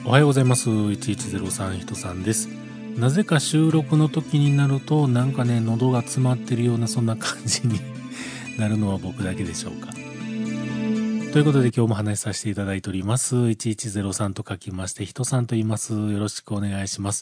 おはようございます。1103人さんです。なぜか収録の時になるとなんかね、喉が詰まってるようなそんな感じになるのは僕だけでしょうか。ということで今日も話させていただいております。1103と書きまして人さんと言います。よろしくお願いします。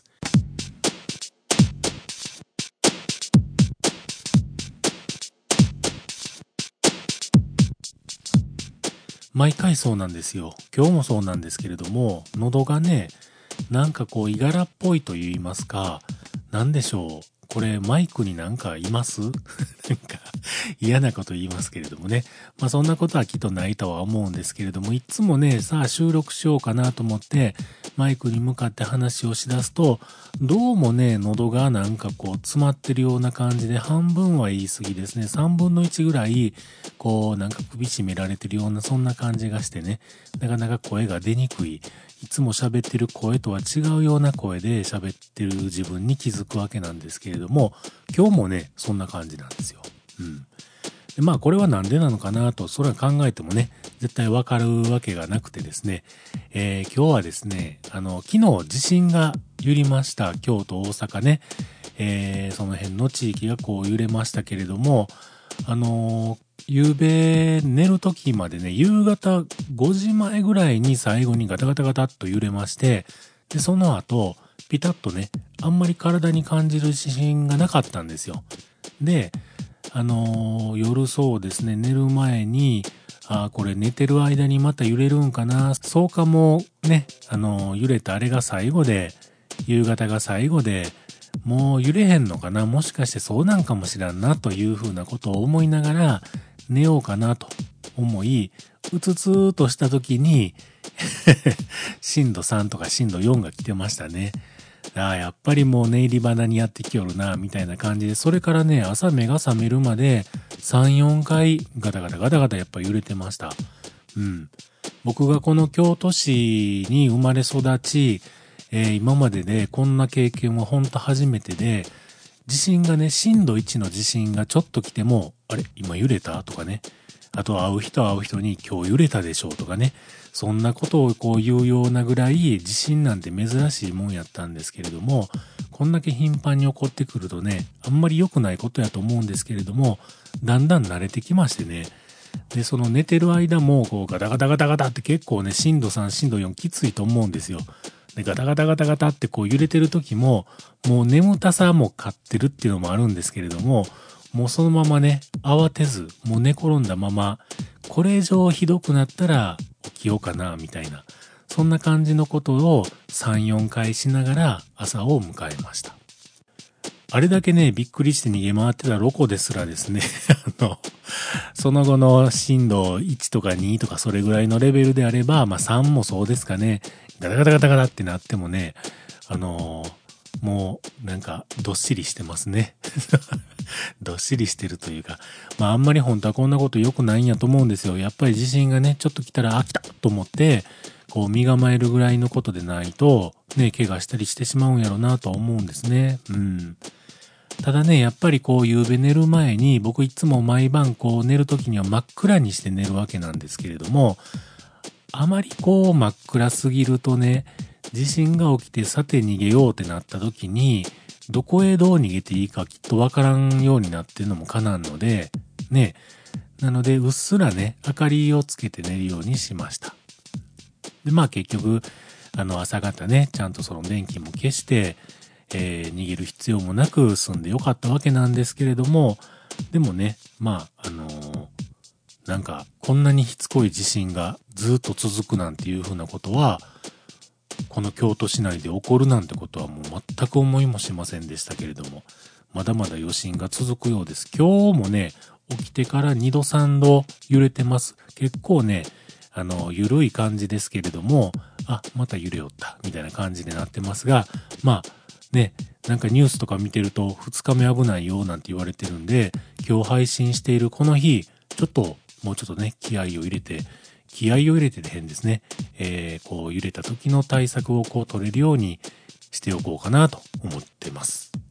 毎回そうなんですよ。今日もそうなんですけれども、喉がね、なんかこう、いがらっぽいと言いますか、なんでしょう。これ、マイクになんかいますなんか、嫌なこと言いますけれどもね。まあ、そんなことはきっとないとは思うんですけれども、いつもね、さあ収録しようかなと思って、マイクに向かって話をしだすと、どうもね、喉がなんかこう、詰まってるような感じで、半分は言い過ぎですね。3分の1ぐらい、こう、なんか首絞められてるような、そんな感じがしてね、なかなか声が出にくい。いつも喋ってる声とは違うような声で喋ってる自分に気づくわけなんですけれども、今日もね、そんな感じなんですよ。でまあこれはなんでなのかなと、それは考えてもね、絶対わかるわけがなくてですね、今日はですね、昨日地震が揺りました。京都、大阪ね、その辺の地域がこう揺れましたけれども、夕べ寝る時までね、夕方5時前ぐらいに最後にガタガタガタっと揺れまして、で、その後、ピタッとね、あんまり体に感じる地震がなかったんですよ。で、夜そうですね、寝る前に、これ寝てる間にまた揺れるんかな。そうかもね、揺れたあれが最後で、夕方が最後で、もう揺れへんのかな、もしかしてそうなんかもしらんなというふうなことを思いながら寝ようかなと思い、うつつーとした時に震度3とか震度4が来てましたね。やっぱりもう寝入り花にやってきよるな、みたいな感じで、それからね、朝目が覚めるまで3、4回ガタガタガタガタやっぱ揺れてました。僕がこの京都市に生まれ育ち、今まででこんな経験はほんと初めてで、地震がね、震度1の地震がちょっと来ても、あれ今揺れたとかね。あと会う人に今日揺れたでしょうとかね。そんなことをこう言うようなぐらい地震なんて珍しいもんやったんですけれども、こんだけ頻繁に起こってくるとね、あんまり良くないことやと思うんですけれども、だんだん慣れてきましてね。で、その寝てる間もこうガタガタガタガタって結構ね、震度3、震度4きついと思うんですよ。で、ガタガタガタガタってこう揺れてる時も、もう眠たさも勝ってるっていうのもあるんですけれども、もうそのままね、慌てず、もう寝転んだまま、これ以上ひどくなったら起きようかな、みたいな。そんな感じのことを3、4回しながら朝を迎えました。あれだけね、びっくりして逃げ回ってたロコですらですね、その後の震度1とか2とかそれぐらいのレベルであれば、まあ3もそうですかね、ガタガタガタガタってなってもね、もうなんかどっしりしてますね。どっしりしてるというか、まああんまり本当はこんなこと良くないんやと思うんですよ。やっぱり地震がね、ちょっと来たら、来たと思って、こう身構えるぐらいのことでないと、ね、怪我したりしてしまうんやろうなとは思うんですね。ただね、やっぱりこう夕べ寝る前に、僕いつも毎晩こう寝るときには真っ暗にして寝るわけなんですけれども、あまりこう真っ暗すぎるとね、地震が起きてさて逃げようってなった時に、どこへどう逃げていいかきっとわからんようになってるのもかなんので、ね。なので、うっすらね、明かりをつけて寝るようにしました。で、まあ結局、朝方ね、ちゃんとその電気も消して、逃げる必要もなく済んでよかったわけなんですけれども、でもね、まあ、なんか、こんなにしつこい地震がずっと続くなんていうふうなことは、この京都市内で起こるなんてことはもう全く思いもしませんでしたけれども、まだまだ余震が続くようです。今日もね、起きてから2度3度揺れてます。結構ね、ゆるい感じですけれども、また揺れよった、みたいな感じになってますが、まあ、ね、なんかニュースとか見てると2日目危ないよなんて言われてるんで、今日配信しているこの日、もうちょっとね、気合を入れてで変ですね。こう揺れた時の対策をこう取れるようにしておこうかなと思ってます。